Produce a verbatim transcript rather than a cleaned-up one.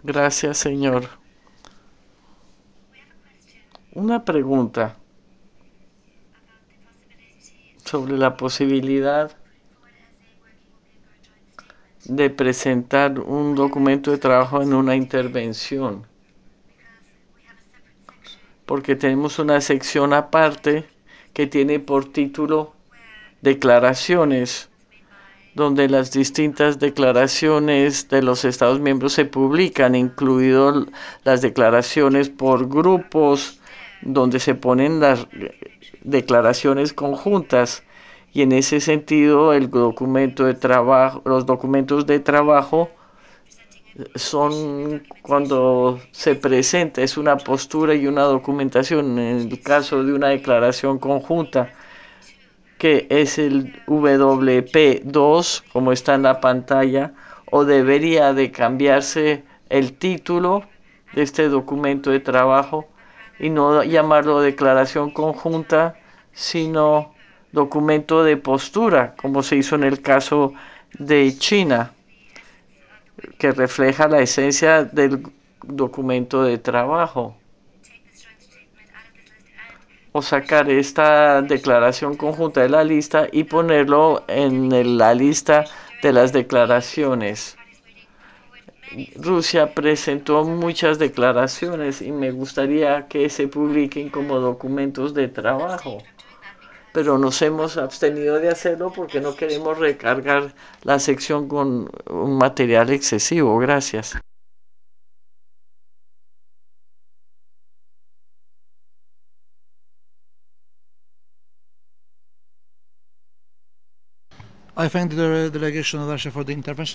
Gracias, señor. Una pregunta sobre la posibilidad de presentar un documento de trabajo en una intervención, porque tenemos una sección aparte que tiene por título Declaraciones, donde las distintas declaraciones de los Estados miembros se publican, incluido las declaraciones por grupos, donde se ponen las declaraciones conjuntas. Y en ese sentido, el documento de trabajo, los documentos de trabajo son cuando se presenta, es una postura y una documentación. En el caso de una declaración conjunta, que es el W P dos, como está en la pantalla, o debería de cambiarse el título de este documento de trabajo y no llamarlo declaración conjunta, sino documento de postura, como se hizo en el caso de China, que refleja la esencia del documento de trabajo. O sacar esta declaración conjunta de la lista y ponerlo en el, la lista de las declaraciones. Rusia presentó muchas declaraciones y me gustaría que se publiquen como documentos de trabajo, pero nos hemos abstenido de hacerlo porque no queremos recargar la sección con un material excesivo. Gracias. I thank the delegation of Russia for the intervention.